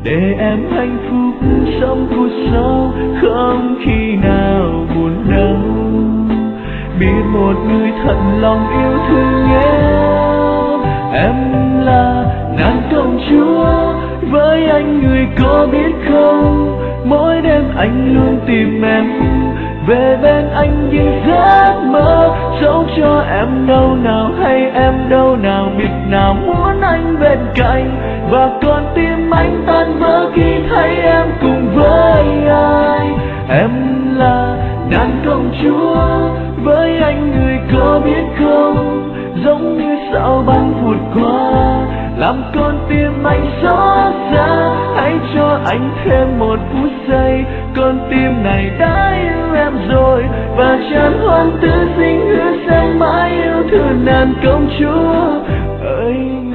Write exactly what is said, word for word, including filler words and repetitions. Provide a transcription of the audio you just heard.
để em hạnh phúc sống cuộc sống không khi nào buồn đau. Biết một người thật lòng yêu thương nhau, em là nàng công chúa với anh, người có biết không? Mỗi đêm anh luôn tìm em về bên anh những giấc mơ, dẫu cho em đâu nào hay em đâu nào, biết nào muốn anh bên cạnh, và con tim anh tan vỡ khi thấy em cùng với ai. Em là nàng công chúa với anh, người có biết không? Giống như sao băng vụt qua làm con tim anh xót xa, hãy cho anh thêm một phút giây, con tim này đã yêu em rồi, và tràn hoan tử sinh hứa sẽ mãi yêu thương nàng công chúa ơi.